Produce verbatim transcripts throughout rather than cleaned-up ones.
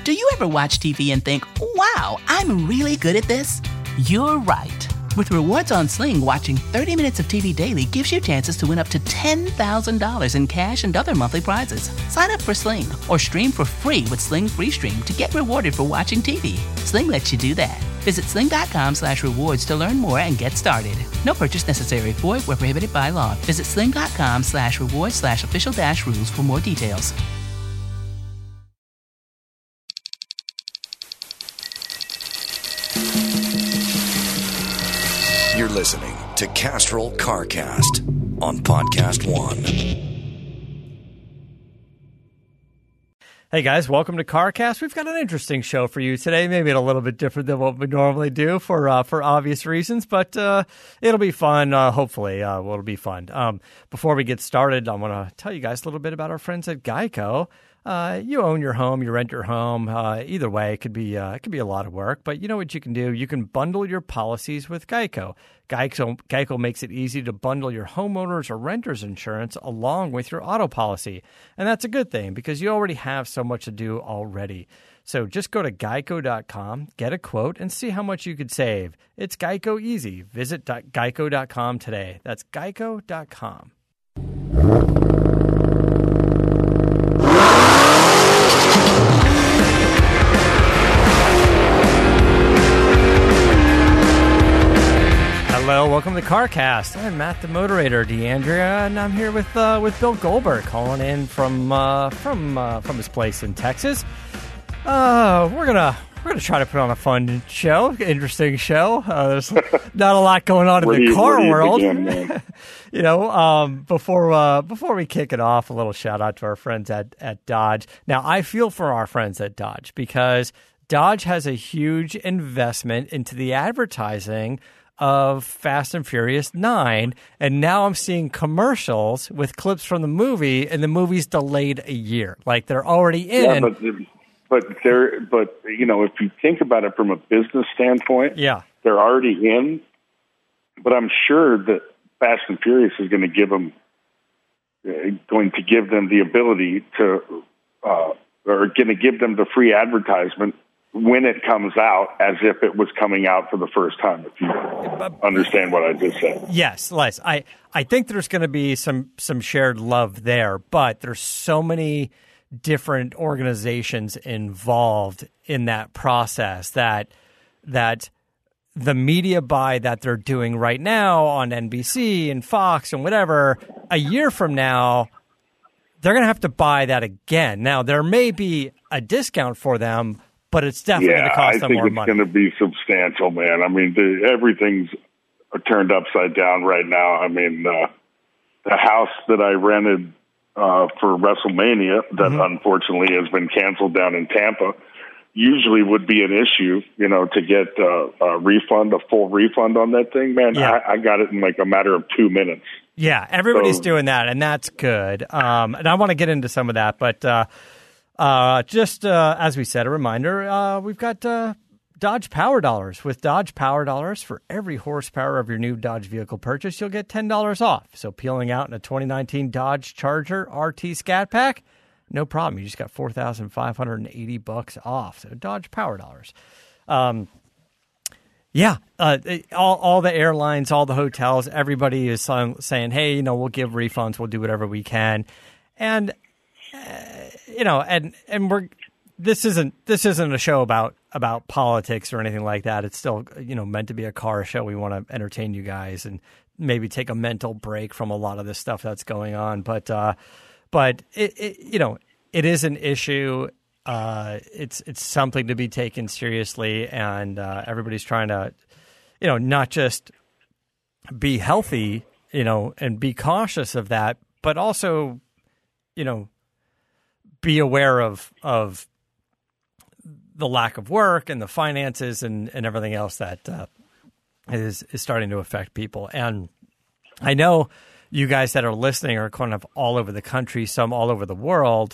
Do you ever watch T V and think, wow, I'm really good at this? You're right. With rewards on Sling, watching thirty minutes of T V daily gives you chances to win up to ten thousand dollars in cash and other monthly prizes. Sign up for Sling or stream for free with Sling Free Stream to get rewarded for watching T V. Sling lets you do that. Visit sling.com slash rewards to learn more and get started. No purchase necessary. Void where prohibited by law. Visit sling.com slash rewards slash official dash rules for more details. You're listening to Castrol CarCast on Podcast One. Hey guys, welcome to CarCast. We've got an interesting show for you today. Maybe a little bit different than what we normally do for uh, for obvious reasons, but uh, it'll be fun. Uh, hopefully, uh, it'll be fun. Um, before we get started, I want to tell you guys a little bit about our friends at Geico. Uh, you own your home, you rent your home. Uh, either way, it could be uh, it could be a lot of work. But you know what you can do? You can bundle your policies with Geico. Geico. Geico makes it easy to bundle your homeowners or renters insurance along with your auto policy. And that's a good thing because you already have so much to do already. So just go to geico dot com, get a quote, and see how much you could save. It's Geico easy. Visit geico dot com today. That's geico dot com. Hello, welcome to CarCast. I'm Matt, the moderator, D'Andrea, and I'm here with uh, with Bill Goldberg, calling in from uh, from uh, from his place in Texas. Uh, we're gonna we're gonna try to put on a fun show, interesting show. Uh, there's not a lot going on in the you, car you world, begin, you know. Um, before uh, before we kick it off, a little shout out to our friends at at Dodge. Now, I feel for our friends at Dodge because Dodge has a huge investment into the advertising of Fast and Furious nine, and now I'm seeing commercials with clips from the movie, and the movie's delayed a year. Like, they're already in. Yeah, but, but, they're, but you know, if you think about it from a business standpoint, yeah, they're already in, but I'm sure that Fast and Furious is going to give them, uh, going to give them the ability to, uh, or going to give them the free advertisement when it comes out, as if it was coming out for the first time, if you understand what I just said. Yes, Les. I, I think there's going to be some, some shared love there, but there's so many different organizations involved in that process that that the media buy that they're doing right now on N B C and Fox and whatever, a year from now, they're going to have to buy that again. Now, there may be a discount for them, but it's definitely yeah, going to cost I them think more it's money. going to be substantial, man. I mean, the, everything's turned upside down right now. I mean, uh, the house that I rented uh, for WrestleMania that mm-hmm. unfortunately has been canceled down in Tampa usually would be an issue, you know, to get uh, a refund, a full refund on that thing. Man, yeah. I, I got it in like a matter of two minutes. Yeah, everybody's so, doing that, and that's good. Um, and I want to get into some of that, but uh, uh, just uh, as we said, a reminder, uh, we've got uh, Dodge Power Dollars. With Dodge Power Dollars, for every horsepower of your new Dodge vehicle purchase, you'll get ten dollars off. So peeling out in a twenty nineteen Dodge Charger R T Scat Pack, no problem. You just got four thousand five hundred eighty bucks off. So Dodge Power Dollars. Um, yeah, uh, all all the airlines, all the hotels, everybody is saying, hey, you know, we'll give refunds, we'll do whatever we can, and uh, you know, and and we're this isn't this isn't a show about about politics or anything like that. It's still, you know, meant to be a car show. We want to entertain you guys and maybe take a mental break from a lot of this stuff that's going on, but. Uh, But it, it, you know, it is an issue. Uh, it's it's something to be taken seriously, and uh, everybody's trying to, you know, not just be healthy, you know, and be cautious of that, but also, you know, be aware of of the lack of work and the finances and, and everything else that uh, is is starting to affect people. And I know. You guys that are listening are kind of all over the country, some all over the world.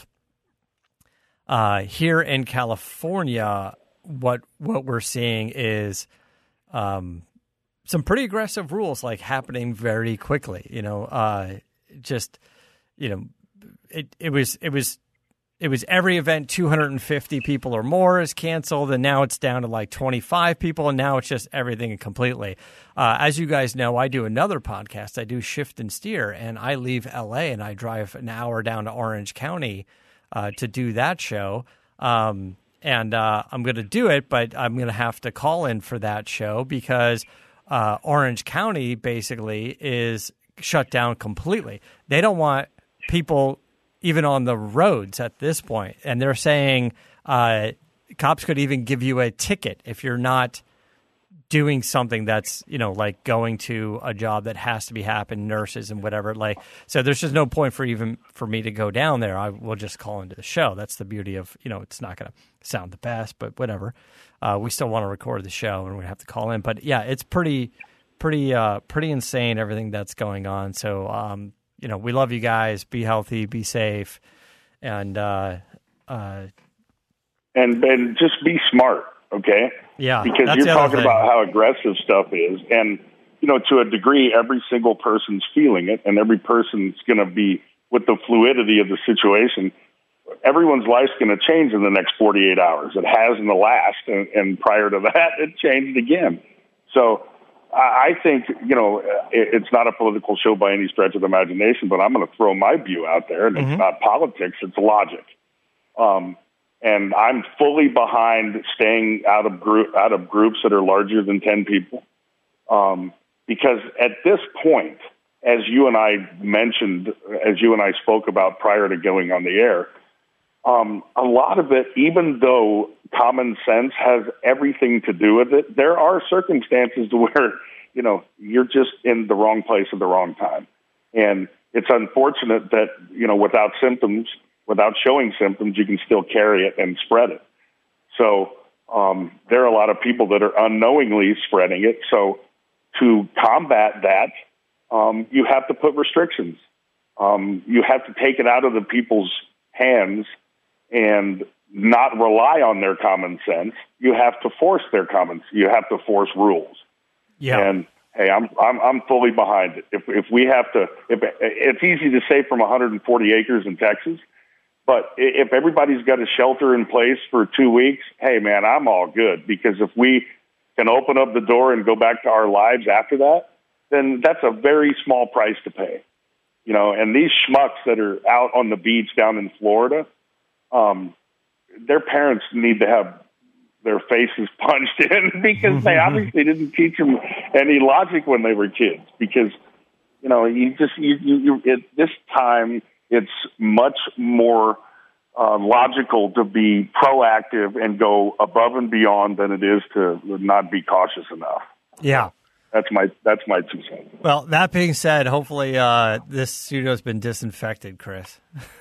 Uh, here in California, what what we're seeing is um, some pretty aggressive rules, like happening very quickly. You know, uh, just you know, it it was it was it was every event two hundred fifty people or more is canceled, and now it's down to like twenty-five people, and now it's just everything completely. Uh, as you guys know, I do another podcast. I do Shift and Steer, and I leave L A and I drive an hour down to Orange County uh, to do that show. Um, and uh, I'm going to do it, but I'm going to have to call in for that show because uh, Orange County basically is shut down completely. They don't want people even on the roads at this point. And they're saying uh, cops could even give you a ticket if you're not doing something that's, you know, like going to a job that has to be happening, nurses and whatever. Like, so there's just no point for even for me to go down there. I will just call into the show. That's the beauty of, you know, it's not going to sound the best, but whatever. Uh, we still want to record the show and we have to call in. But yeah, it's pretty, pretty, uh, pretty insane, everything that's going on. So, um, you know, we love you guys. Be healthy, be safe, and uh, uh, and and just be smart, okay? Yeah, because you're talking about how aggressive stuff is, and you know, to a degree, every single person's feeling it, and every person's going to be with the fluidity of the situation. Everyone's life's going to change in the next forty-eight hours. It has in the last, and, and prior to that, it changed again. So. I think, you know, it's not a political show by any stretch of the imagination, but I'm going to throw my view out there, and mm-hmm. It's not politics, it's logic. Um, and I'm fully behind staying out of group out of groups that are larger than ten people, um, because at this point, as you and I mentioned, as you and I spoke about prior to going on the air, um, a lot of it, even though common sense has everything to do with it, there are circumstances where, you know, you're just in the wrong place at the wrong time. And it's unfortunate that, you know, without symptoms, without showing symptoms, you can still carry it and spread it. So um, there are a lot of people that are unknowingly spreading it. So to combat that, um, you have to put restrictions. Um, you have to take it out of the people's hands and not rely on their common sense. You have to force their common. You have to force rules. Yeah. And hey, I'm I'm I'm fully behind it. If if we have to, if it's easy to say from one hundred forty acres in Texas, but if everybody's got a shelter in place for two weeks, hey man, I'm all good, because if we can open up the door and go back to our lives after that, then that's a very small price to pay. You know, and these schmucks that are out on the beach down in Florida, um, their parents need to have their faces punched in because they obviously didn't teach them any logic when they were kids. Because, you know, you just, you, you, you at this time, it's much more uh, logical to be proactive and go above and beyond than it is to not be cautious enough. Yeah. That's my, that's my two cents. Well, that being said, hopefully uh, this studio's been disinfected, Chris.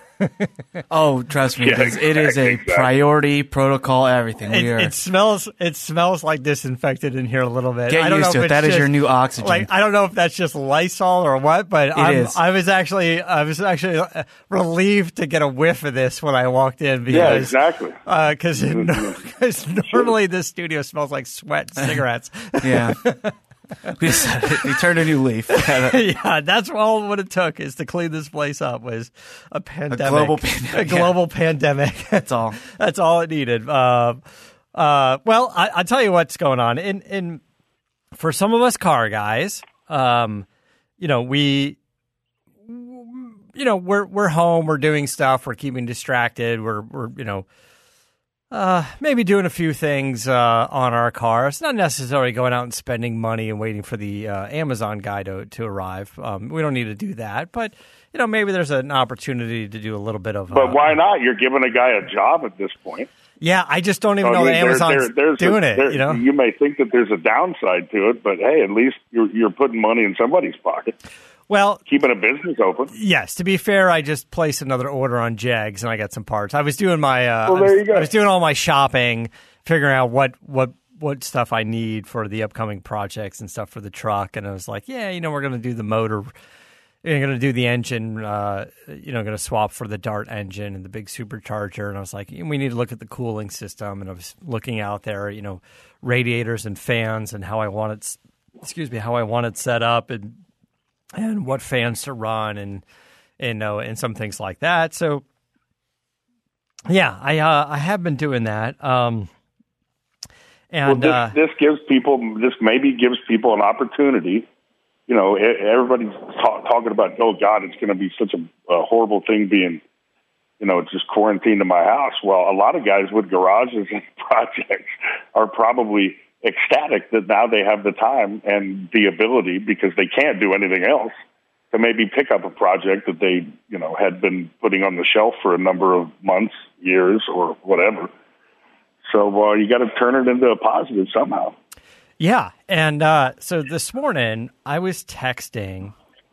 Oh, trust me, Yeah, it is, it is a exactly. priority, protocol, everything. It, we are. it smells. It smells like disinfected in here a little bit. Get I don't used know to if it. it's That is just, your new oxygen. Like, I don't know if that's just Lysol or what, but I'm, is. I was actually I was actually uh, relieved to get a whiff of this when I walked in. Because, Yeah, exactly. Because uh, normally this studio smells like sweat and cigarettes. Yeah. We, we turned a new leaf. Yeah, that's all what it took is to clean this place up was a pandemic, A global pandemic. a global pandemic. That's all. That's all it needed. Uh, uh, well, I, I'll tell you what's going on. In in for some of us car guys, um, you know, we, you know, we're we're home, we're doing stuff, we're keeping distracted, we're we're you know. Uh, maybe doing a few things uh, on our car. It's not necessarily going out and spending money and waiting for the uh, Amazon guy to, to arrive. Um, we don't need to do that. But, you know, maybe there's an opportunity to do a little bit of... But uh, why not? You're giving a guy a job at this point. Yeah, I just don't even So, know I that mean, there- Amazon's there- there's doing a- it, there- you know? You may think that there's a downside to it, but hey, at least you're, you're putting money in somebody's pocket. Well, Keeping a business open. yes, to be fair, I just placed another order on Jegs and I got some parts. I was doing my... Uh, Well, I, was, there you go. I was doing all my shopping, figuring out what... what what stuff I need for the upcoming projects and stuff for the truck. And I was like, yeah, you know, we're going to do the motor... You're going to do the engine, uh, you know, going to swap for the Dart engine and the big supercharger. And I was like, we need to look at the cooling system. And I was looking out there, you know, radiators and fans and how I want it, excuse me, how I want it set up and and what fans to run and, and, uh, and some things like that. So Yeah, I uh, I have been doing that. Um, and well, uh, this, this gives people, this maybe gives people an opportunity. You know, everybody's ta- talking about, oh, God, it's going to be such a, a horrible thing being, you know, just quarantined in my house. Well, a lot of guys with garages and projects are probably ecstatic that now they have the time and the ability, because they can't do anything else, to maybe pick up a project that they, you know, had been putting on the shelf for a number of months, years, or whatever. So uh, you got to turn it into a positive somehow. Yeah, and uh, so this morning I was texting.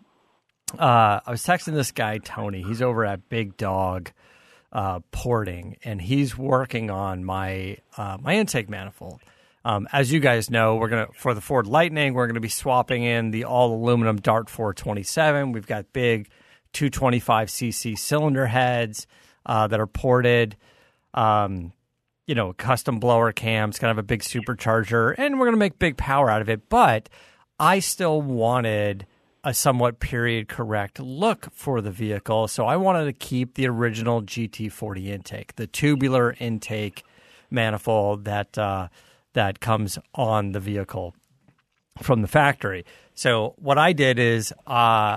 Uh, I was texting this guy Tony. He's over at Big Dog uh, Porting, and he's working on my uh, my intake manifold. Um, as you guys know, we're gonna for the Ford Lightning, we're gonna be swapping in the all aluminum Dart four twenty-seven. We've got big two twenty-five c c cylinder heads uh, that are ported. Um, you know, custom blower cams, kind of a big supercharger, and we're going to make big power out of it. But I still wanted a somewhat period correct look for the vehicle, so I wanted to keep the original G T forty intake, the tubular intake manifold that uh, that comes on the vehicle from the factory. So what I did is uh,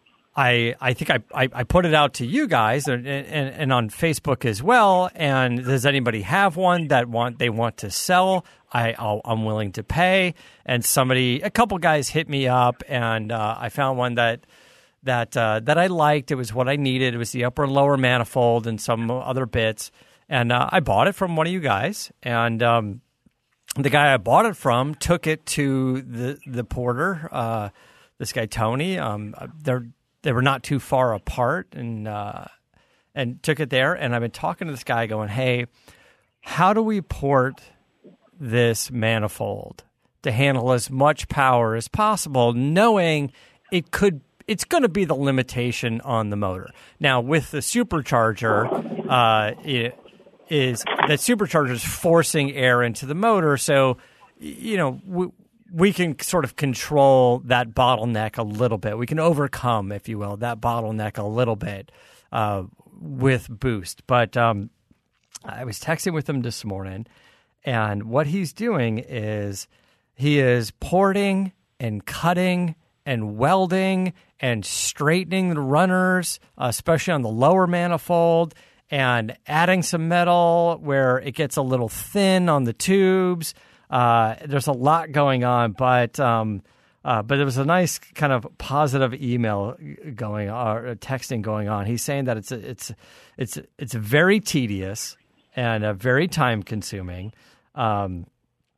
I I think I, I, I put it out to you guys and, and, and on Facebook as well. And does anybody have one that want they want to sell? I I'll, I'm willing to pay. And somebody, a couple guys hit me up, and uh, I found one that that uh, that I liked. It was what I needed. It was the upper and lower manifold and some other bits. And uh, I bought it from one of you guys. And um, the guy I bought it from took it to the the porter. Uh, this guy Tony. Um, they're They were not too far apart, and uh, and took it there. And I've been talking to this guy going, hey, how do we port this manifold to handle as much power as possible, knowing it could it's going to be the limitation on the motor. Now, with the supercharger, uh, it is that supercharger is forcing air into the motor, so, you know, we, we can sort of control that bottleneck a little bit. We can overcome, if you will, that bottleneck a little bit uh, with Boost. But um, I was texting with him this morning, and what he's doing is he is porting and cutting and welding and straightening the runners, uh, especially on the lower manifold, and adding some metal where it gets a little thin on the tubes. Uh, there's a lot going on, but um, uh, but there was a nice kind of positive email going on, or texting going on. He's saying that it's it's it's it's very tedious and uh, very time consuming, um,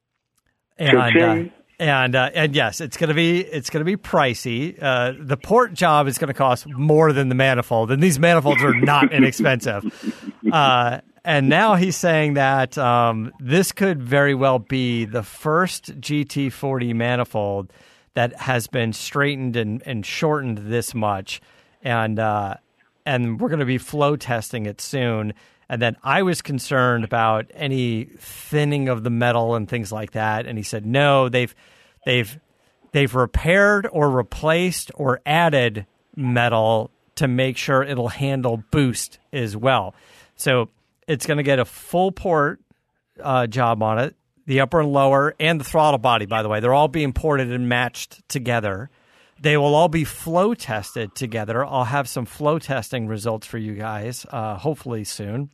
and uh, and uh, and yes, it's gonna be it's gonna be pricey. Uh, the port job is gonna cost more than the manifold, and these manifolds are not inexpensive. Uh, And now he's saying that um, this could very well be the first G T forty manifold that has been straightened and, and shortened this much. And uh, and we're going to be flow testing it soon. And then I was concerned about any thinning of the metal and things like that. And he said, no, they've they've they've repaired or replaced or added metal to make sure it'll handle Boost as well. So it's going to get a full port uh, job on it, the upper and lower, and the throttle body, by the way. They're all being ported and matched together. They will all be flow tested together. I'll have some flow testing results for you guys, uh, hopefully soon.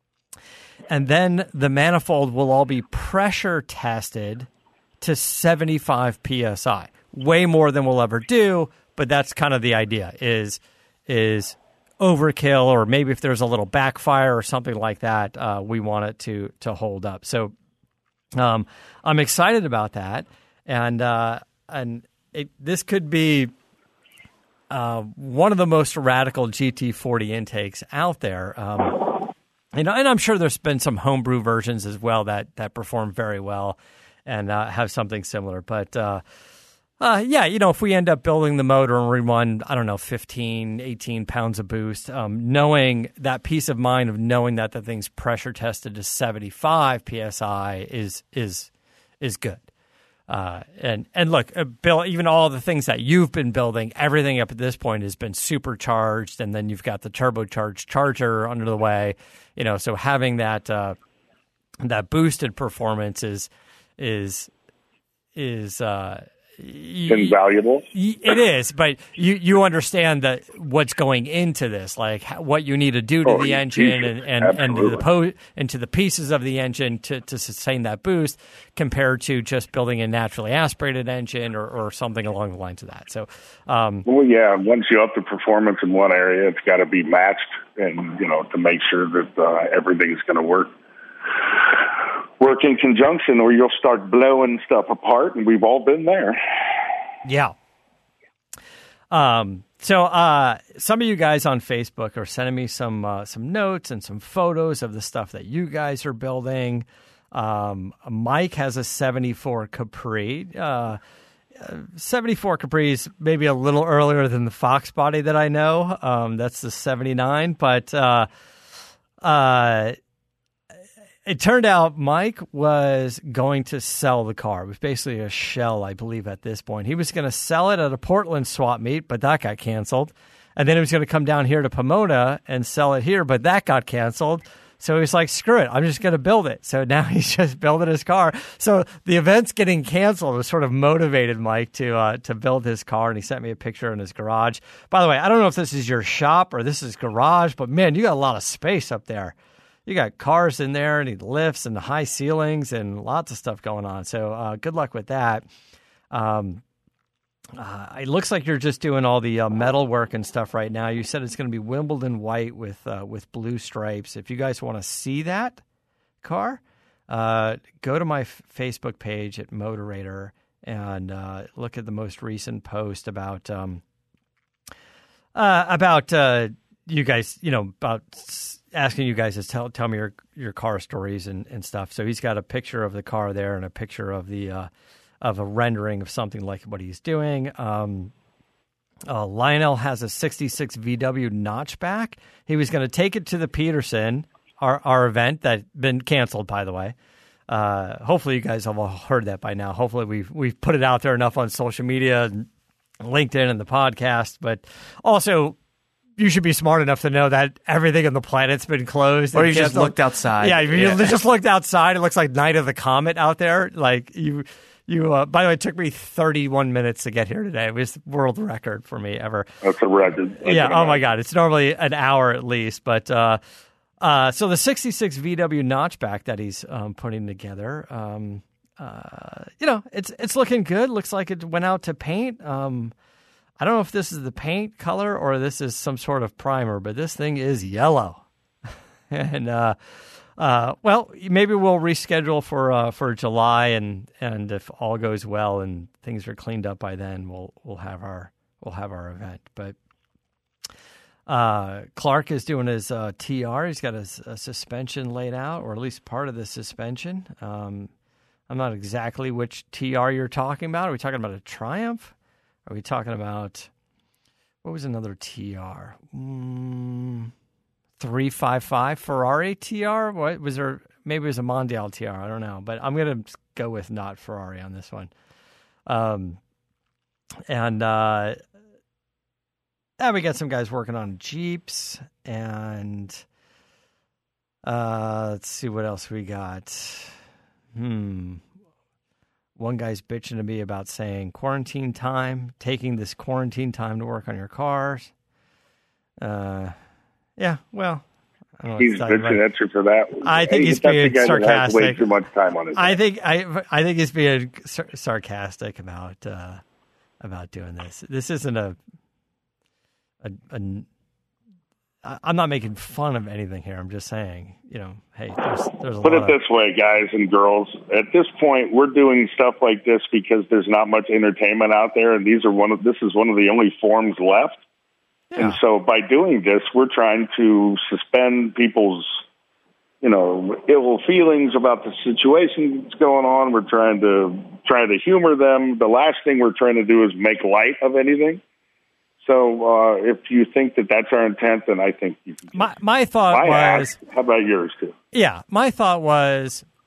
And then the manifold will all be pressure tested to seventy-five P S I. Way more than we'll ever do, but that's kind of the idea, is is... overkill, or maybe if there's a little backfire or something like that, uh, we want it to to hold up. So um, I'm excited about that, and uh, and it, this could be uh, one of the most radical G T forty intakes out there. Um, you know, and I'm sure there's been some homebrew versions as well that that perform very well and uh, have something similar, but. Uh, Uh, yeah, you know, if we end up building the motor and we run, I don't know, fifteen, eighteen pounds of Boost, um, knowing that peace of mind of knowing that the thing's pressure tested to seventy-five P S I is is is good. Uh, and and look, uh, Bill, even all the things that you've been building, everything up at this point has been supercharged, and then you've got the turbocharged Charger under the way. You know, so having that uh, that boosted performance is is is. Uh, invaluable. It is, but you, you understand that what's going into this, like what you need to do to oh, the engine and, and, and to the po- and to the pieces of the engine to, to sustain that boost compared to just building a naturally aspirated engine or, or something along the lines of that. So, um, well, yeah, once you up the performance in one area, it's got to be matched, and you know, to make sure that uh, everything's going to work. Work in conjunction, or you'll start blowing stuff apart, and we've all been there. Yeah. Um. So, uh, some of you guys on Facebook are sending me some uh, some notes and some photos of the stuff that you guys are building. Um, Mike has a seventy-four Capri. Uh, seventy-four Capri is maybe a little earlier than the Fox body that I know. Um, that's the seventy-nine, but uh, uh. It turned out Mike was going to sell the car. It was basically a shell, I believe, at this point. He was going to sell it at a Portland swap meet, but that got canceled. And then he was going to come down here to Pomona and sell it here, but that got canceled. So he was like, screw it, I'm just going to build it. So now he's just building his car. So the event's getting canceled was sort of motivated Mike to uh, to build his car, and he sent me a picture in his garage. By the way, I don't know if this is your shop or this is garage, but man, you got a lot of space up there. You got cars in there and lifts and high ceilings and lots of stuff going on. So uh, good luck with that. Um, uh, it looks like you're just doing all the uh, metal work and stuff right now. You said it's going to be Wimbledon white with uh, with blue stripes. If you guys want to see that car, uh, go to my f- Facebook page at Motorator and uh, look at the most recent post about um, uh, about uh, you guys. You know about. asking you guys to tell tell me your your car stories and, and stuff. So he's got a picture of the car there and a picture of the uh, of a rendering of something like what he's doing. Um, uh, Lionel has a sixty-six V W notchback. He was going to take it to the Peterson, our our event that been canceled, by the way. Uh, hopefully you guys have all heard that by now. Hopefully we've we've put it out there enough on social media, and LinkedIn, and the podcast, but also. You should be smart enough to know that everything on the planet's been closed. Or you just looked outside. Yeah, you yeah. just looked outside. It looks like Night of the Comet out there. Like you, you. Uh, by the way, it took me thirty-one minutes to get here today. It was world record for me ever. That's a record. That's yeah. Oh my God, it's normally an hour at least. But uh, uh, so the sixty-six V W notchback that he's um, putting together, um, uh, you know, it's it's looking good. Looks like it went out to paint. Um, I don't know if this is the paint color or this is some sort of primer, but this thing is yellow. and, uh, uh, well, maybe we'll reschedule for uh, for July, and, and if all goes well and things are cleaned up by then, we'll we'll have our we'll have our event. But uh, Clark is doing his uh, T R. He's got his a suspension laid out, or at least part of the suspension. Um, I'm not exactly which T R you're talking about. Are we talking about a Triumph? Are we talking about, what was another T R? Mm, three fifty-five Ferrari T R? What was there? Maybe it was a Mondial T R. I don't know. But I'm going to go with not Ferrari on this one. Um, and uh, yeah, we got some guys working on Jeeps. And uh, let's see what else we got. Hmm. One guy's bitching to me about saying quarantine time, taking this quarantine time to work on your cars. Uh, yeah, well, I don't know. He's bitching at you for that. I think hey, he's being guy sarcastic. That has way too much time on his I think I I think he's being sar- sarcastic about uh, about doing this. This isn't a, a, a I'm not making fun of anything here. I'm just saying, you know, hey, there's, there's a Put lot it of... this way, guys and girls. At this point, we're doing stuff like this because there's not much entertainment out there, and these are one of this is one of the only forms left. Yeah. And so, by doing this, we're trying to suspend people's, you know, ill feelings about the situation that's going on. We're trying to try to humor them. The last thing we're trying to do is make light of anything. So uh, if you think that that's our intent, then I think you can. My, my thought my was... act. How about yours, too? Yeah, my thought was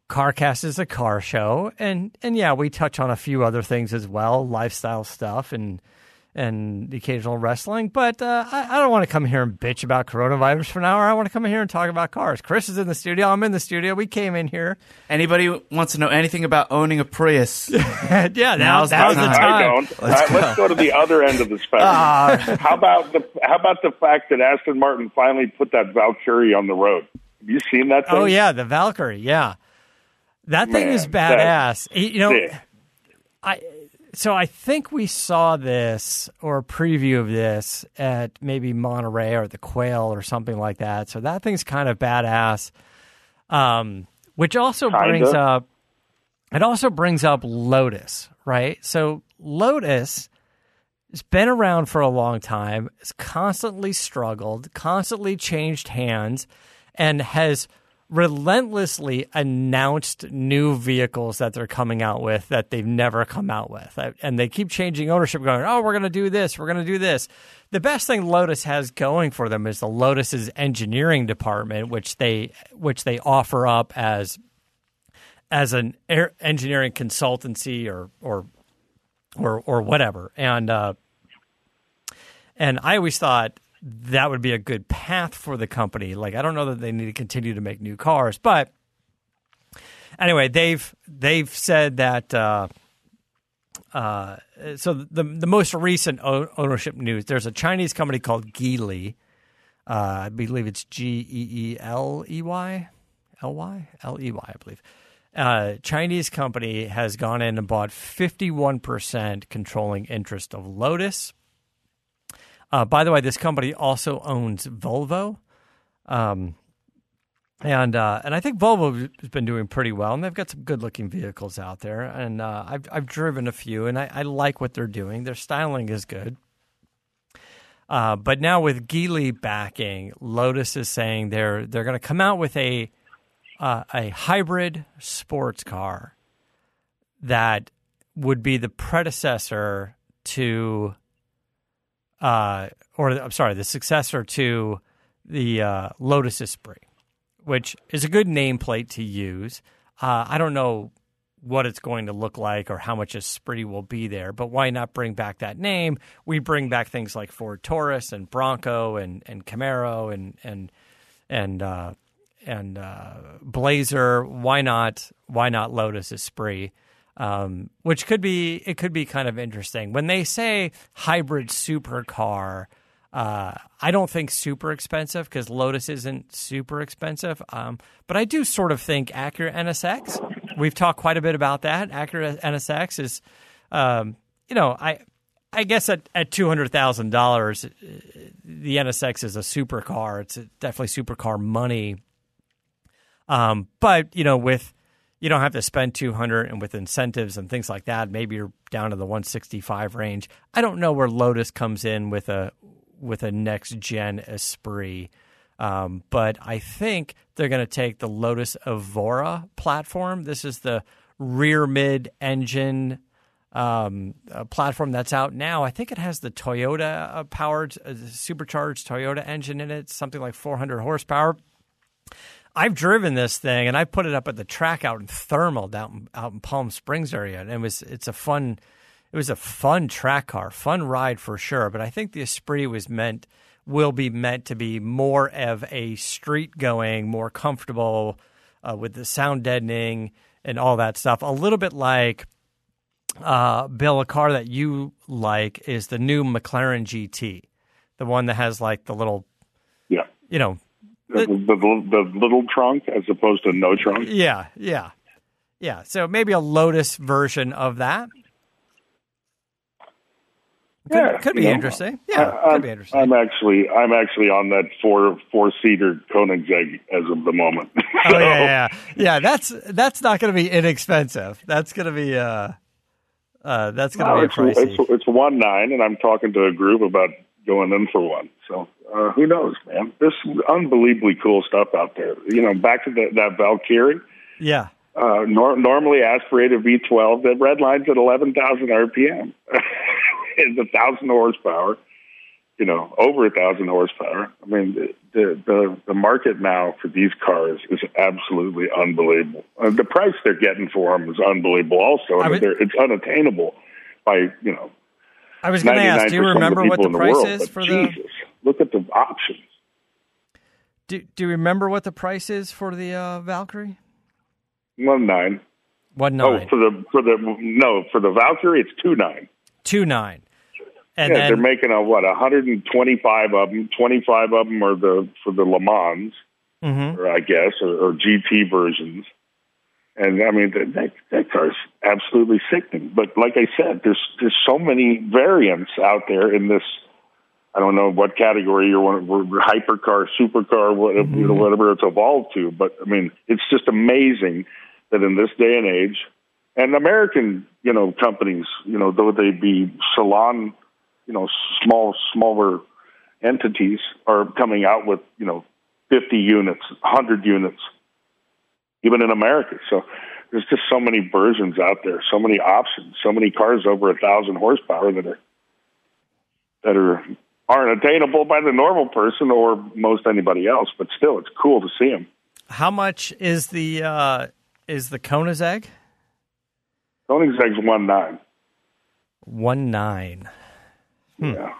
CarCast is a car show, and, and yeah, we touch on a few other things as well, lifestyle stuff and and the occasional wrestling. But uh, I, I don't want to come here and bitch about coronavirus for an hour. I want to come in here and talk about cars. Chris is in the studio. I'm in the studio. We came in here. Anybody wants to know anything about owning a Prius? yeah, now, Now's now's the the time. time. I don't. Let's Uh, go. let's go to the other end of the spectrum. Ah. how about the How about the fact that Aston Martin finally put that Valkyrie on the road? Have you seen that thing? Oh, yeah, the Valkyrie, yeah. That thing Man, is badass. You know, sick. I so I think we saw this or a preview of this at maybe Monterey or the Quail or something like that. So that thing's kind of badass. Um, which also Kinda. brings up it also brings up Lotus, right? So Lotus has been around for a long time, has constantly struggled, constantly changed hands, and has relentlessly announced new vehicles that they're coming out with that they've never come out with. And they keep changing ownership, going, oh, we're going to do this, we're going to do this. The best thing Lotus has going for them is the Lotus's engineering department, which they which they offer up as as an air engineering consultancy or or or or whatever. And uh, and I always thought that would be a good path for the company. Like, I don't know that they need to continue to make new cars, but anyway, they've they've said that. Uh, uh, so the the most recent o- ownership news, there's a Chinese company called Geely. Uh, I believe it's G E E L E Y, L Y L E Y, I believe. Uh, Chinese company has gone in and bought fifty-one percent controlling interest of Lotus. Uh, by the way, this company also owns Volvo, um, and uh, and I think Volvo has been doing pretty well, and they've got some good-looking vehicles out there. And uh, I've I've driven a few, and I, I like what they're doing. Their styling is good. Uh, but now with Geely backing, Lotus is saying they're they're going to come out with a uh, a hybrid sports car that would be the predecessor to. Uh, or I'm sorry, the successor to the uh, Lotus Esprit, which is a good nameplate to use. Uh, I don't know what it's going to look like or how much Esprit will be there, but why not bring back that name? We bring back things like Ford Taurus and Bronco and, and Camaro and and and uh, and uh, Blazer. Why not? Why not Lotus Esprit? Um, which could be, it could be kind of interesting. When they say hybrid supercar, uh, I don't think super expensive because Lotus isn't super expensive. Um, but I do sort of think Acura N S X. We've talked quite a bit about that. Acura N S X is, um, you know, I I guess at, at two hundred thousand dollars, the N S X is a supercar. It's definitely supercar money. Um, but, you know, with you don't have to spend two hundred, and with incentives and things like that, maybe you're down to the one sixty-five range. I don't know where Lotus comes in with a with a next gen Esprit, um, but I think they're going to take the Lotus Evora platform. This is the rear mid engine um, uh, platform that's out now. I think it has the Toyota uh, powered, uh, supercharged Toyota engine in it, something like four hundred horsepower. I've driven this thing, and I put it up at the track out in Thermal, down out in Palm Springs area, and it was it's a fun, it was a fun track car, fun ride for sure. But I think the Esprit was meant will be meant to be more of a street going, more comfortable uh, with the sound deadening and all that stuff. A little bit like uh, Bill, a car that you like is the new McLaren G T, the one that has like the little, Yeah. you know. The, the, the little trunk as opposed to no trunk. Yeah, yeah, yeah. So maybe a Lotus version of that. Could, Yeah, could be you know, interesting. Yeah, I, could be interesting. I'm actually I'm actually on that four four seater Koenigsegg as of the moment. Oh yeah, yeah, yeah. That's that's not going to be inexpensive. That's going to be uh, uh, that's going to No, be it's, pricey. it's it's one nine, and I'm talking to a group about going in for one. So uh, who knows, man? There's some unbelievably cool stuff out there. You know, back to the, that Valkyrie. Yeah. Uh, nor- normally aspirated V twelve, that red line's at eleven thousand R P M. It's a thousand horsepower. you know, over a thousand horsepower. I mean, the, the the the market now for these cars is absolutely unbelievable. Uh, the price they're getting for them is unbelievable. Also, I mean, would, it's unattainable by you know. I was going to ask, do you remember what the price is for the? Jesus, look at the options. Do Do you remember what the price is for the uh, Valkyrie? One nine. One nine. Oh, for the for the no for the Valkyrie, it's two nine. Two nine. And yeah, then, they're making a what one hundred twenty-five of them. twenty-five of them are the for the Le Mans, mm-hmm. or I guess, or, or G T versions. And I mean that, that that car's absolutely sickening. But like I said, there's there's so many variants out there in this. I don't know what category you're one, hypercar, supercar, whatever, mm-hmm. whatever it's evolved to. But I mean, it's just amazing that in this day and age, and American, you know, companies, you know, though they be salon, you know, small, smaller entities, are coming out with, you know, fifty units, one hundred units, even in America. So there's just so many versions out there, so many options, so many cars over a thousand horsepower that are that are. aren't attainable by the normal person or most anybody else, but still, it's cool to see them. How much is the uh, is the Koenigsegg? Koenigsegg's one nine. One nine. Hmm. Yeah.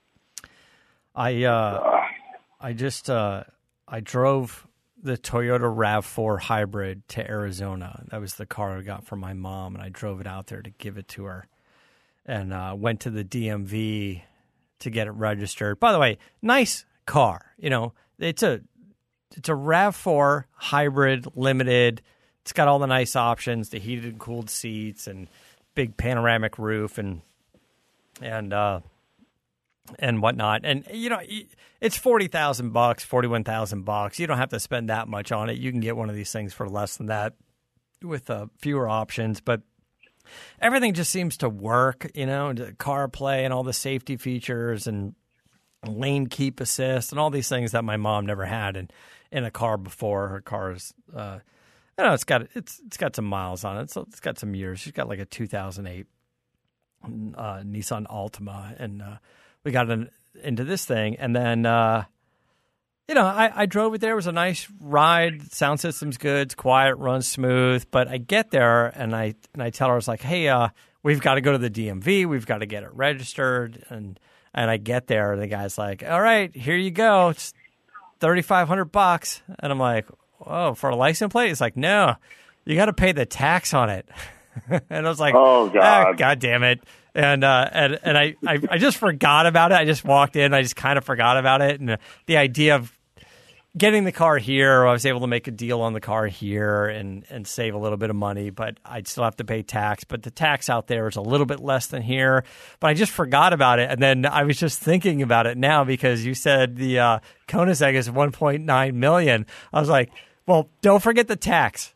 I uh, uh, I just uh, I drove the Toyota RAV four hybrid to Arizona. That was the car I got from my mom, and I drove it out there to give it to her, and uh, went to the D M V to get it registered. By the way, nice car. You know, it's a it's a RAV four hybrid limited. It's got all the nice options, the heated and cooled seats and big panoramic roof and and uh, and whatnot. And you know, it's forty thousand bucks, forty one thousand bucks. You don't have to spend that much on it. You can get one of these things for less than that with uh, fewer options, but. Everything just seems to work, you know, CarPlay and all the safety features and lane keep assist and all these things that my mom never had in, in a car before. Her car's, uh, you know, it's got it's it's got some miles on it, so it's got some years. She's got like a two thousand eight uh, Nissan Altima, and uh, we got in, into this thing, and then. Uh, You know, I, I drove it there. It was a nice ride. Sound system's good. It's quiet, runs smooth. But I get there, and I and I tell her, I was like, hey, uh, we've got to go to the D M V. We've got to get it registered. And and I get there, and the guy's like, all right, here you go. It's thirty-five hundred bucks. And I'm like, oh, for a license plate? It's like, no, you got to pay the tax on it. And I was like, oh, God. Ah, God damn it. And uh, and and I, I, I just forgot about it. I just walked in. I just kind of forgot about it. And the idea of getting the car here, I was able to make a deal on the car here and, and save a little bit of money, but I'd still have to pay tax. But the tax out there is a little bit less than here. But I just forgot about it. And then I was just thinking about it now because you said the uh, Koenigsegg is one point nine million dollars. I was like, well, don't forget the tax.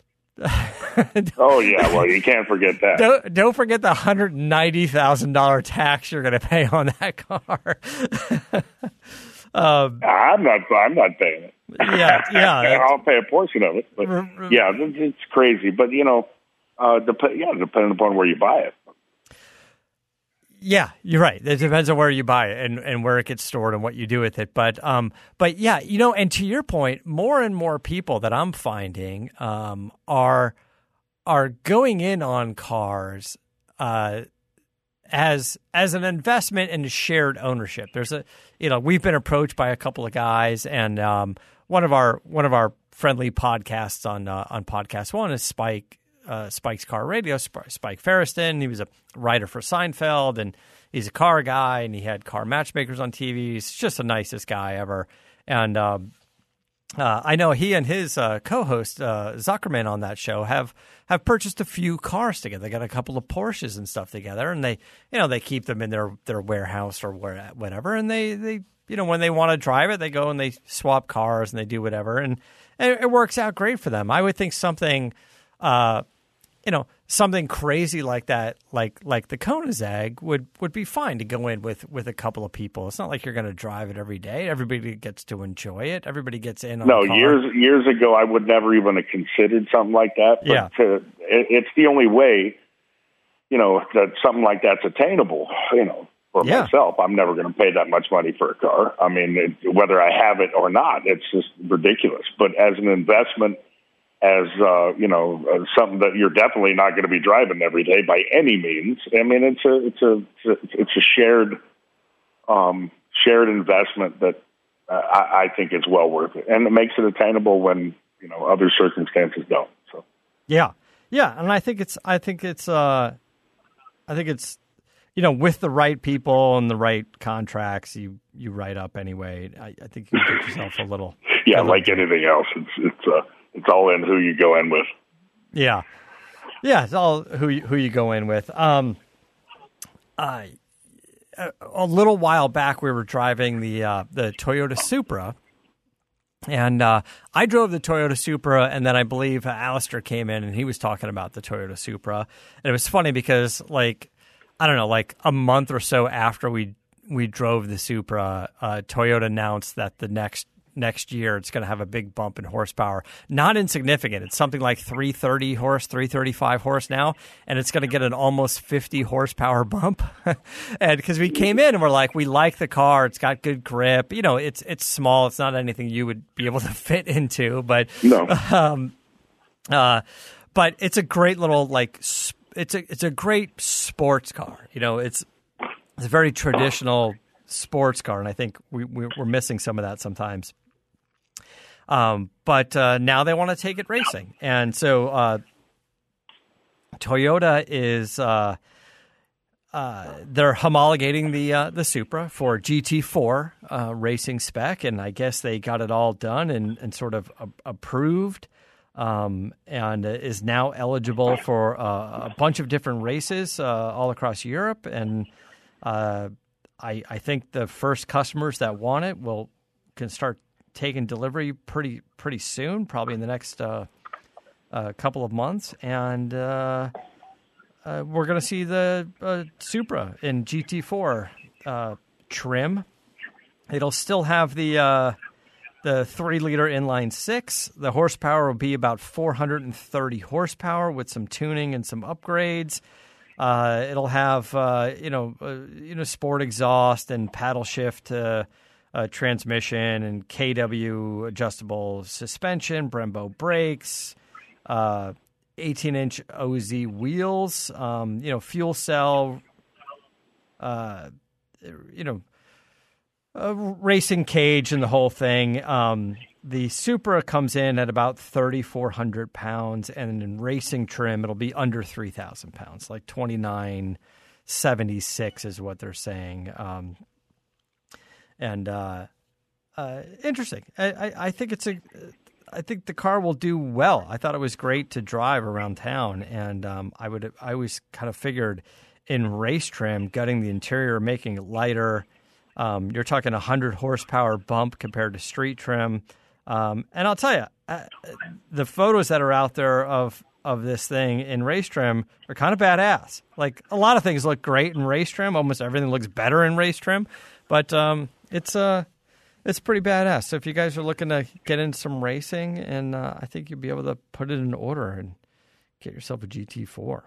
Oh, yeah. Well, you can't forget that. Don't, don't forget the one hundred ninety thousand dollars tax you're going to pay on that car. um, I'm not I'm not paying it. Yeah, yeah. I'll pay a portion of it. But, yeah, it's crazy. But, you know, uh, dep- yeah, depending upon where you buy it. Yeah, you're right. It depends on where you buy it and, and where it gets stored and what you do with it. But um, but yeah, you know, and to your point, more and more people that I'm finding um, are are going in on cars uh, as as an investment and shared ownership. There's a you know we've been approached by a couple of guys, and um, one of our one of our friendly podcasts on uh, on Podcast One is Spike. Uh, Spike's Car Radio, Sp- Spike Ferriston. He was a writer for Seinfeld, and he's a car guy, and he had Car Matchmakers on T V. He's just the nicest guy ever. And um, uh, I know he and his uh, co-host, uh, Zuckerman, on that show have, have purchased a few cars together. They got a couple of Porsches and stuff together, and they, you know, they keep them in their, their warehouse or where, whatever, and they, they, you know, when they want to drive it, they go and they swap cars and they do whatever, and, and it works out great for them. I would think something – Uh, you know, something crazy like that, like like the Koenigsegg, would, would be fine to go in with, with a couple of people. It's not like you're going to drive it every day. Everybody gets to enjoy it. Everybody gets in on No, the car. years years ago, I would never even have considered something like that. But yeah. to, it, it's the only way, you know, that something like that's attainable. You know, for Yeah. myself. I'm never going to pay that much money for a car. I mean, it, whether I have it or not, it's just ridiculous. But as an investment, as uh, you know, uh, something that you're definitely not going to be driving every day by any means. I mean, it's a it's a it's a shared um, shared investment that uh, I, I think is well worth it, and it makes it attainable when you know other circumstances don't. So yeah, yeah, and I think it's I think it's uh, I think it's you know with the right people and the right contracts, you you write up anyway. I, I think you can get yourself a little yeah, a little like anything else, it's it's uh, it's all in who you go in with. Yeah, yeah, it's all who you, who you go in with. Um, I. A little while back, we were driving the uh, the Toyota Supra, and uh, I drove the Toyota Supra, and then I believe uh, Alistair came in, and he was talking about the Toyota Supra. And it was funny because, like, I don't know, like a month or so after we we drove the Supra, uh, Toyota announced that the next next year it's going to have a big bump in horsepower. Not insignificant. It's something like three thirty horse, three thirty-five horse now, and it's going to get an almost fifty horsepower bump. And because we came in and we're like, we like the car. It's got good grip. You know, it's it's small. It's not anything you would be able to fit into, but No. um, uh, but it's a great little like sp- it's a it's a great sports car. You know, it's it's a very traditional sports car, and I think we, we we're missing some of that sometimes. Um, but uh, now they want to take it racing, and so uh, Toyota is uh, uh, they're homologating the uh, the Supra for G T four uh, racing spec, and I guess they got it all done and, and sort of a- approved, um, and is now eligible for uh, a bunch of different races uh, all across Europe, and uh, I, I think the first customers that want it will can start taking delivery pretty pretty soon, probably in the next uh, uh, couple of months, and uh, uh, we're going to see the uh, Supra in G T four uh, trim. It'll still have the uh, the three liter inline six. The horsepower will be about four hundred thirty horsepower with some tuning and some upgrades. Uh, it'll have uh, you know uh, you know sport exhaust and paddle shift uh, uh, transmission and K W adjustable suspension, Brembo brakes, uh, eighteen inch O Z wheels, um, you know fuel cell, uh, you know uh, racing cage and the whole thing. Um, The Supra comes in at about thirty-four hundred pounds, and in racing trim, it'll be under three thousand pounds, like twenty-nine seventy-six is what they're saying. Um, and uh, uh, interesting. I, I, I think it's a. I think the car will do well. I thought it was great to drive around town, and um, I would. I always kind of figured in race trim, gutting the interior, making it lighter. Um, you're talking a hundred horsepower bump compared to street trim. Um, and I'll tell you, uh, the photos that are out there of, of this thing in race trim are kind of badass. Like, a lot of things look great in race trim. Almost everything looks better in race trim. But um, it's uh, it's pretty badass. So if you guys are looking to get into some racing, and uh, I think you'll be able to put it in order and get yourself a G T four.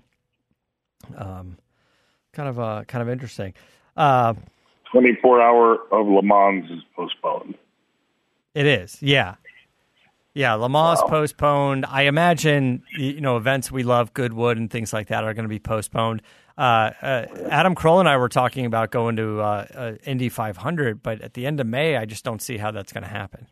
Um, kind of uh, kind of interesting. Uh, twenty-four hour of Le Mans is postponed. It is, yeah. Yeah, Le Mans Wow. postponed. I imagine, you know, events we love, Goodwood and things like that, are going to be postponed. Uh, uh, Adam Kroll and I were talking about going to uh, uh, Indy five hundred, but at the end of May, I just don't see how that's going to happen.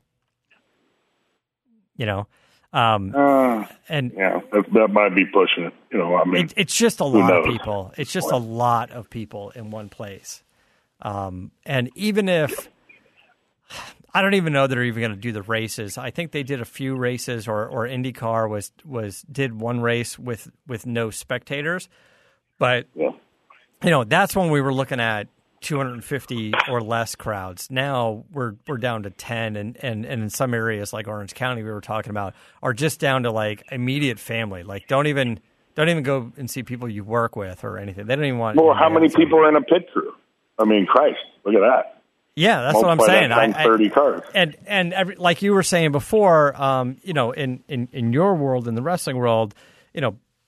You know? Um, Uh, and yeah, that, that might be pushing it. You know, I mean, it, it's just a who lot of knows? people. It's just a lot of people in one place. Um, and even if... I don't even know they're even going to do the races. I think they did a few races, or or IndyCar was was did one race with, with no spectators. But yeah. you know, that's when we were looking at two hundred fifty or less crowds. Now we're we're down to ten, and, and, and in some areas like Orange County we were talking about are just down to like immediate family. Like don't even don't even go and see people you work with or anything. They don't even want. Well, how many else. people are in a pit crew? I mean, Christ, look at that. Yeah, that's what I'm Multiply saying. that times I, I, thirty cars. And and every, like you were saying before, um, you know, in, in, in your world, in the wrestling world, you know,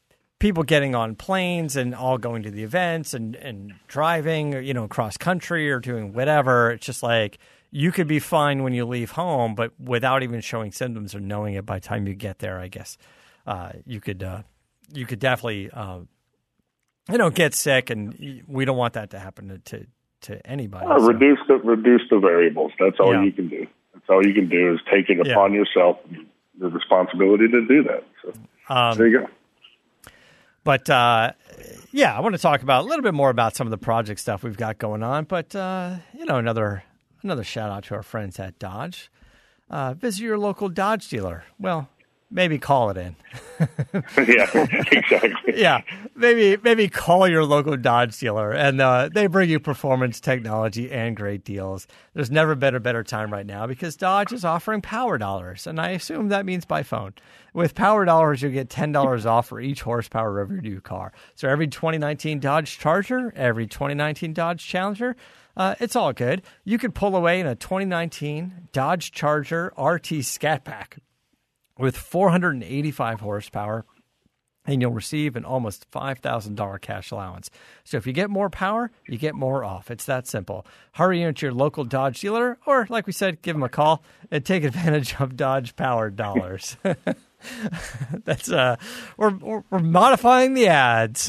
people getting on planes and all going to the events and, and driving, or, you know, cross country or doing whatever. It's just like you could be fine when you leave home, but without even showing symptoms or knowing it by the time you get there, I guess uh, you could uh, you could definitely uh, you know get sick, and we don't want that to happen to to, to anybody. Uh, so. Reduce the reduce the variables. That's all Yeah. you can do. That's all you can do is take it Yeah. upon yourself the responsibility to do that. So Um, there you go. But, uh, yeah, I want to talk about a little bit more about some of the project stuff we've got going on. But, uh, you know, another another shout out to our friends at Dodge. Uh, visit your local Dodge dealer. Well, maybe call it in. Yeah, exactly. Yeah, maybe maybe call your local Dodge dealer, and uh, they bring you performance, technology, and great deals. There's never been a better time right now because Dodge is offering Power Dollars, and I assume that means by phone. With Power Dollars, you'll get ten dollars off for each horsepower of your new car. So every twenty nineteen Dodge Charger, every twenty nineteen Dodge Challenger, uh, it's all good. You could pull away in a twenty nineteen Dodge Charger R T Scat Pack with four hundred eighty-five horsepower, and you'll receive an almost five thousand dollars cash allowance. So if you get more power, you get more off. It's that simple. Hurry into your local Dodge dealer, or like we said, give them a call and take advantage of Dodge Power Dollars. That's uh, we're, we're we're modifying the ads.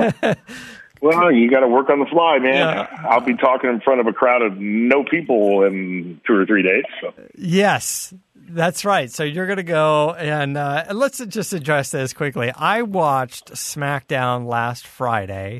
Well, you got to work on the fly, man. Yeah. I'll be talking in front of a crowd of no people in two or three days. So. Yes, that's right. So you're going to go and, uh, and let's just address this quickly. I watched SmackDown last Friday,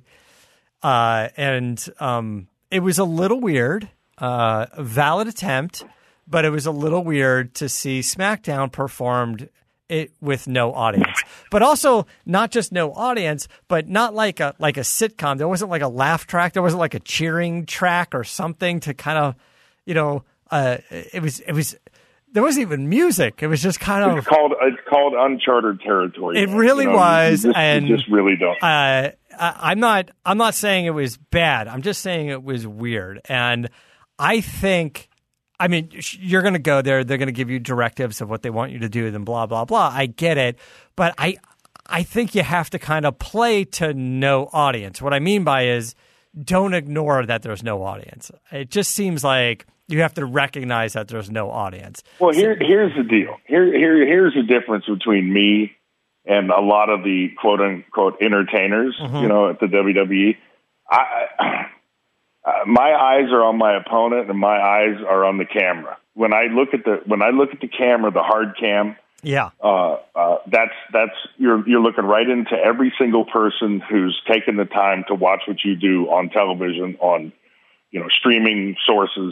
uh, and um, it was a little weird. Uh, a valid attempt, but it was a little weird to see SmackDown performed it with no audience, but also not just no audience, but not like a like a sitcom. There wasn't like a laugh track. There wasn't like a cheering track or something to kind of, you know, uh, it was it was. There wasn't even music. It was just kind of It's called it's called uncharted territory. It man. really You know, was, you just, and you just really don't. Uh, I, I'm not. I'm not saying it was bad. I'm just saying it was weird, and I think. I mean, you're going to go there. They're going to give you directives of what they want you to do, then blah blah blah. I get it, but I, I think you have to kind of play to no audience. What I mean by is, don't ignore that there's no audience. It just seems like you have to recognize that there's no audience. Well, here here's the deal. Here here here's the difference between me and a lot of the quote unquote entertainers. Mm-hmm. You know, at the W W E. I. I Uh, my eyes are on my opponent, and my eyes are on the camera. When I look at the when I look at the camera, the hard cam, Yeah, uh, uh, that's that's you're you're looking right into every single person who's taken the time to watch what you do on television, on you know streaming sources.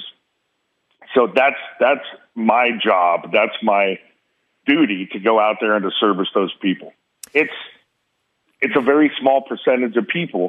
So that's that's my job. That's my duty to go out there and to service those people. It's it's a very small percentage of people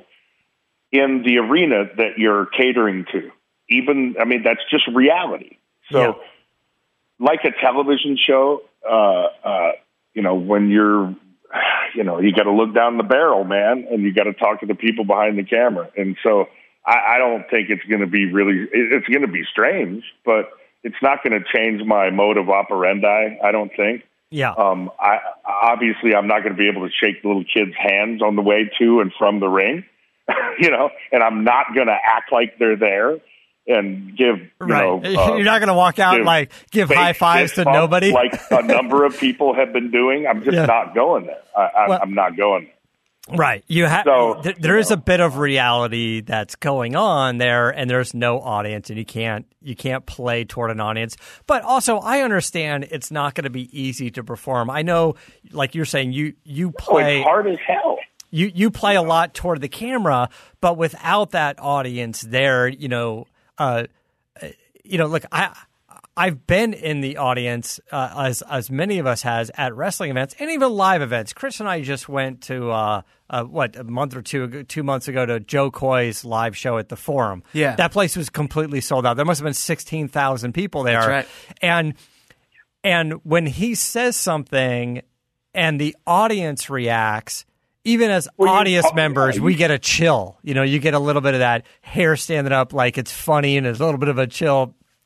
in the arena that you're catering to. Even, I mean, that's just reality. So Yeah. like a television show, uh, uh, you know, when you're, you know, you got to look down the barrel, man, and you got to talk to the people behind the camera. And so I, I don't think it's going to be really, it, it's going to be strange, but it's not going to change my mode of operandi, I don't think. yeah, Um, I, obviously, I'm not going to be able to shake the little kids' hands on the way to and from the ring. You know, and I'm not going to act like they're there and give, you right. know, uh, You're not going to walk out give and like give fake high fives fist to bumps nobody. like a number of people have been doing. I'm just Yeah. not going there. I, I, Well- I'm not going there. Right. You have So, th- you there is know. a bit of reality that's going on there, and there's no audience, and you can't you can't play toward an audience. But also, I understand it's not going to be easy to perform. I know, like you're saying, you you Oh, play it's hard as hell. you you play a lot toward the camera, but without that audience there, you know, uh, you know, look, I. I've been in the audience, uh, as as many of us has, at wrestling events and even live events. Chris and I just went to uh, uh, what a month or two ago, two months ago to Joe Coy's live show at the Forum. Yeah. that place was completely sold out. There must have been sixteen thousand people there. That's right. And and when he says something, and the audience reacts. Even as Well, you- audience oh, members, yeah, we you- get a chill. You know, you get a little bit of that hair standing up like it's funny and there's a little bit of a chill.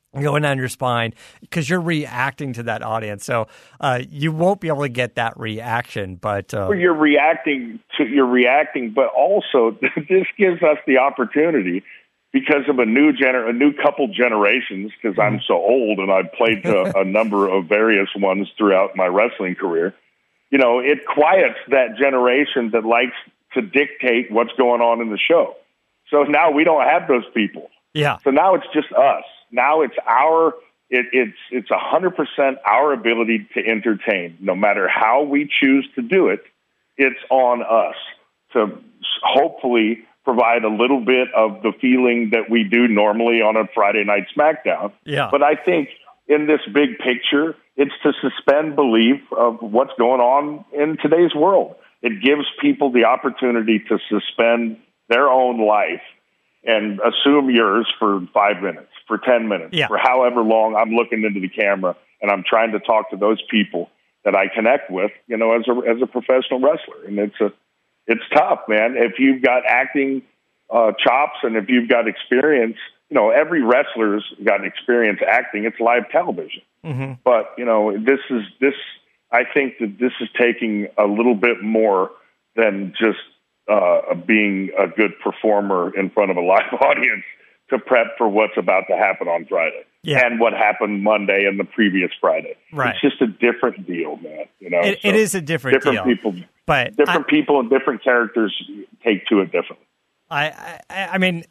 going down your spine because you're reacting to that audience. So uh, you won't be able to get that reaction. But uh, well, you're reacting to you're reacting, but also this gives us the opportunity because of a new gener a new couple generations. Because mm-hmm. I'm so old and I've played to a number of various ones throughout my wrestling career. You know, it quiets that generation that likes to dictate what's going on in the show. So now we don't have those people. Yeah. So now it's just us. Now it's our, it, it's it's one hundred percent our ability to entertain. No matter how we choose to do it, it's on us to hopefully provide a little bit of the feeling that we do normally on a Friday night SmackDown. Yeah. But I think in this big picture, it's to suspend belief of what's going on in today's world. It gives people the opportunity to suspend their own life and assume yours for five minutes, for ten minutes, yeah. for however long I'm looking into the camera and I'm trying to talk to those people that I connect with, you know, as a as a professional wrestler. And it's a it's tough, man. If you've got acting uh, chops and if you've got experience, you know, every wrestler's got experience acting. It's live television. Mm-hmm. But, you know, this is this. I think that this is taking a little bit more than just Uh, being a good performer in front of a live audience to prep for what's about to happen on Friday yeah. and what happened Monday and the previous Friday. Right. It's just a different deal, man. You know, it, so it is a different, different deal. people, but different I, people and different characters take to it differently. I, I, I mean,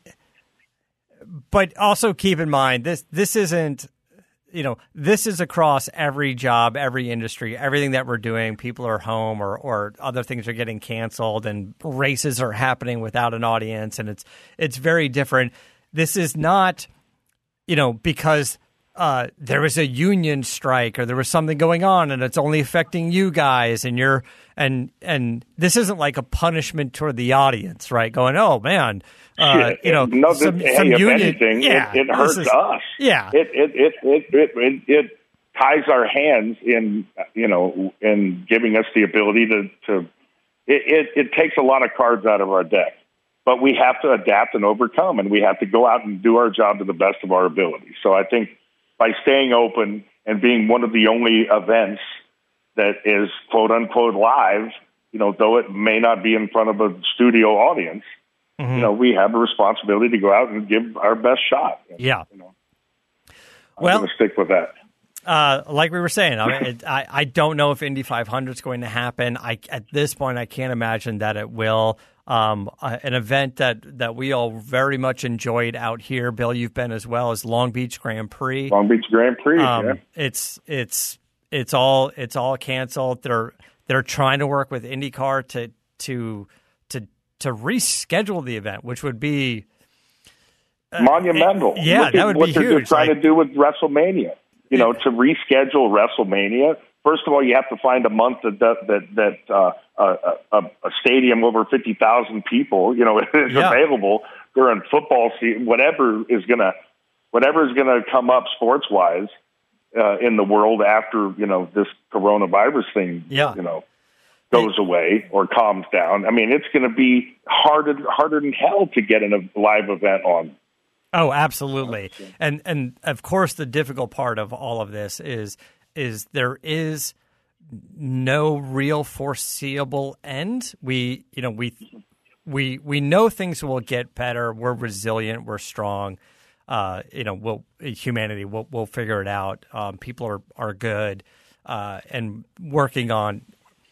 but also keep in mind this. This isn't. You know, this is across every job, every industry, everything that we're doing. People are home or, or other things are getting canceled and races are happening without an audience. And it's it's very different. This is not, you know, because uh, there was a union strike or there was something going on and it's only affecting you guys and you're and and this isn't like a punishment toward the audience, right? Going, oh, man. Uh, you know, no, this, some, hey, some if union, anything, yeah, it, it hurts is, us. Yeah, it it it, it it it it ties our hands in you know in giving us the ability to to. It, it it takes a lot of cards out of our deck, but we have to adapt and overcome, and we have to go out and do our job to the best of our ability. So I think by staying open and being one of the only events that is quote unquote live, you know, though it may not be in front of a studio audience. Mm-hmm. You know, we have a responsibility to go out and give our best shot. And, yeah. You know, I'm well, going to stick with that. Uh, like we were saying, I, mean, it, I I don't know if Indy five hundred is going to happen. I at this point, I can't imagine that it will. Um, uh, an event that, that we all very much enjoyed out here, Bill, you've been as well, as Long Beach Grand Prix. Long Beach Grand Prix. Um, yeah. It's it's it's all it's all canceled. They're they're trying to work with IndyCar to to to. to reschedule the event, which would be uh, monumental. It, yeah, Look that would what be they're huge. trying like, to do with WrestleMania. You know, to reschedule WrestleMania. First of all, you have to find a month that that that, that uh, a, a, a stadium over fifty thousand people, you know, is yeah. available during football season. Whatever is gonna, whatever is gonna come up sports wise uh, in the world after you know this coronavirus thing. Yeah. You know. goes away or calms down. I mean, it's going to be harder, harder than hell to get in a live event on. Oh, absolutely. And, and of course, the difficult part of all of this is, is there is no real foreseeable end. We, you know, we, we, we know things will get better. We're resilient. We're strong. Uh, you know, we'll, humanity, we'll, we'll figure it out. Um, people are, are good, uh, and working on,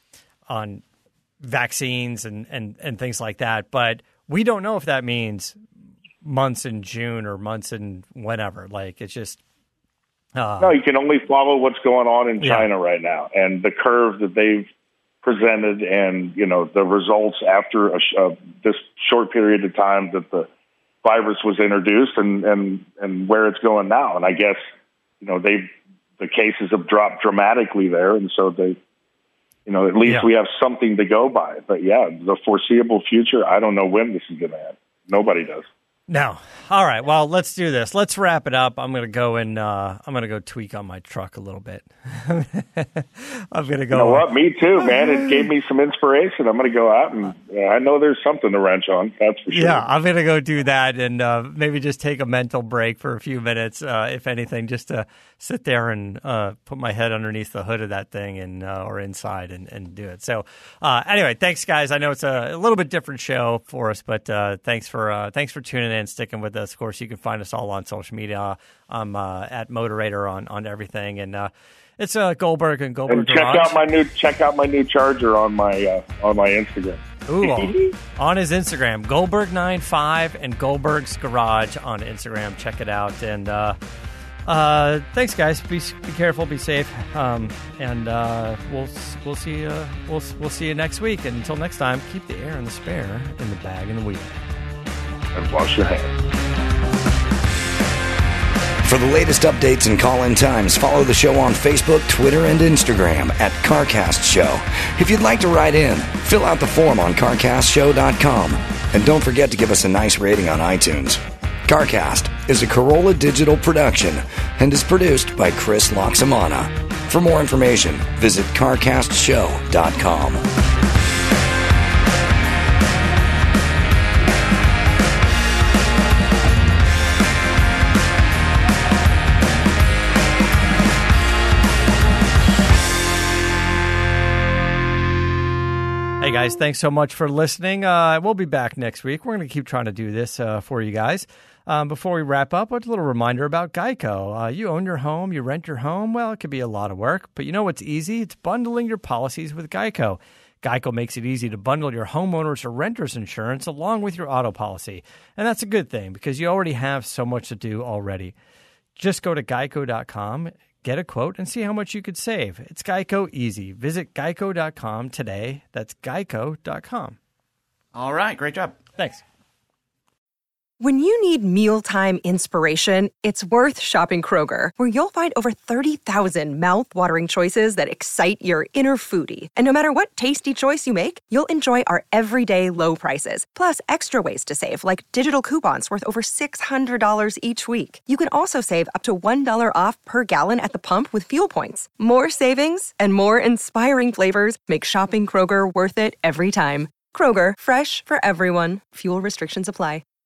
on vaccines and, and, and things like that. But we don't know if that means months in June or months in whenever. Like, it's just... Uh, no, you can only follow what's going on in China yeah. right now. And the curve that they've presented and, you know, the results after a, uh, this short period of time that the virus was introduced and, and, and where it's going now. And I guess, you know, they've, the cases have dropped dramatically there. And so they... You know, at least yeah. we have something to go by. But, yeah, the foreseeable future, I don't know when this is going to happen. Nobody does. No. All right. Well, let's do this. Let's wrap it up. I'm gonna go and uh, I'm gonna go tweak on my truck a little bit. I'm gonna go. You know what? Me too, man. It gave me some inspiration. I'm gonna go out and uh, I know there's something to wrench on. That's for sure. Yeah, I'm gonna go do that and uh, maybe just take a mental break for a few minutes, uh, if anything, just to sit there and uh, put my head underneath the hood of that thing and uh, or inside and, and do it. So uh, anyway, thanks guys. I know it's a, a little bit different show for us, but uh, thanks for uh, thanks for tuning in and sticking with us. Of course, you can find us all on social media. I'm uh, at Motorator on, on everything, and uh, it's uh, Goldberg and Goldberg and check Garage. out my new check out my new charger on my uh, on my Instagram. Ooh, on, on his Instagram, Goldberg ninety-five and Goldberg's Garage on Instagram. Check it out, and uh, uh, thanks, guys. Be be careful, be safe, um, and uh, we'll we'll see you we'll we'll see you next week. And until next time, keep the air and the spare in the bag and the wheel. And wash your hands. For the latest updates and call-in times, follow the show on Facebook, Twitter, and Instagram at CarCast Show. If you'd like to write in, fill out the form on car cast show dot com. And don't forget to give us a nice rating on iTunes. CarCast is a Corolla Digital production and is produced by Chris Loxamana. For more information, visit car cast show dot com. Hey guys, thanks so much for listening. Uh, we'll be back next week. We're going to keep trying to do this uh, for you guys. Um, before we wrap up, a little reminder about Geico. Uh, you own your home, you rent your home. Well, it could be a lot of work, but you know what's easy? It's bundling your policies with Geico. Geico makes it easy to bundle your homeowners or renters insurance along with your auto policy. And that's a good thing because you already have so much to do already. Just go to geico dot com. Get a quote and see how much you could save. It's Geico easy. Visit geico dot com today. That's geico dot com. All right. Great job. Thanks. When you need mealtime inspiration, it's worth shopping Kroger, where you'll find over thirty thousand mouth-watering choices that excite your inner foodie. And no matter what tasty choice you make, you'll enjoy our everyday low prices, plus extra ways to save, like digital coupons worth over six hundred dollars each week. You can also save up to one dollar off per gallon at the pump with fuel points. More savings and more inspiring flavors make shopping Kroger worth it every time. Kroger, fresh for everyone. Fuel restrictions apply.